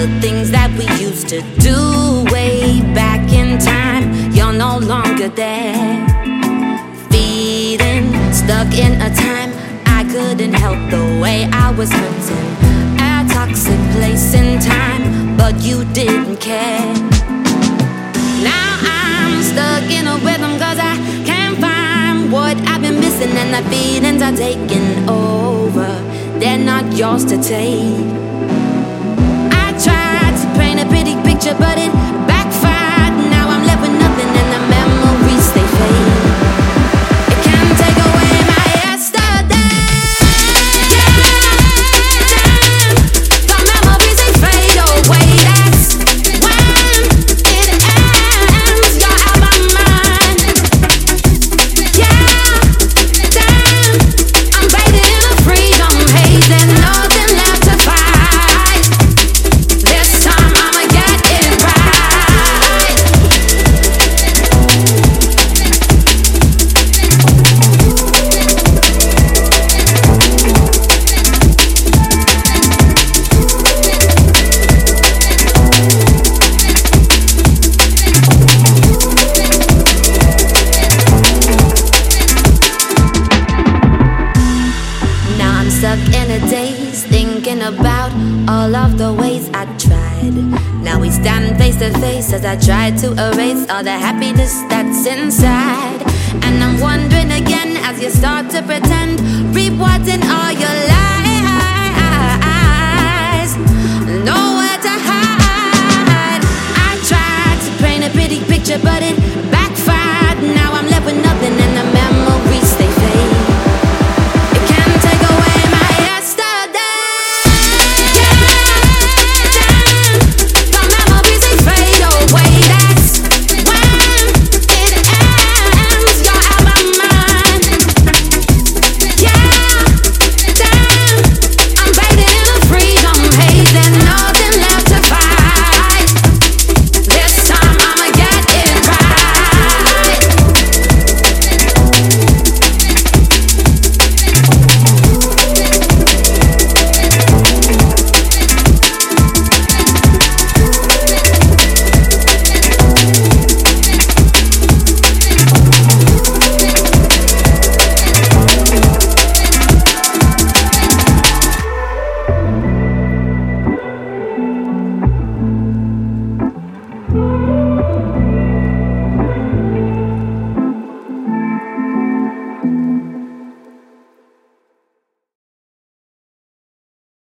the things that we used to do way back in time. You're no longer there. Feeling stuck in a time I couldn't help the way I was hurting. A toxic place in time, but you didn't care. Now I'm stuck in a rhythm cause I can't find what I've been missing, and the feelings are taking over. They're not yours to take. I tried to paint a pretty picture, but it backfired. Now I'm left with nothing, and the memories they fade. It can't take away my yesterday. Yeah, damn, the memories they fade away. That's when it ends. You're out my mind. Yeah, damn, I'm bathing in a freedom haze. There's nothing left to fight. This time I'ma get it right. Now I'm stuck in a daze, thinking about all of the ways I tried. Now we stand face to face as I try to erase all the happiness that's inside. And I'm wondering again as you start to pretend, rewatching all your lies.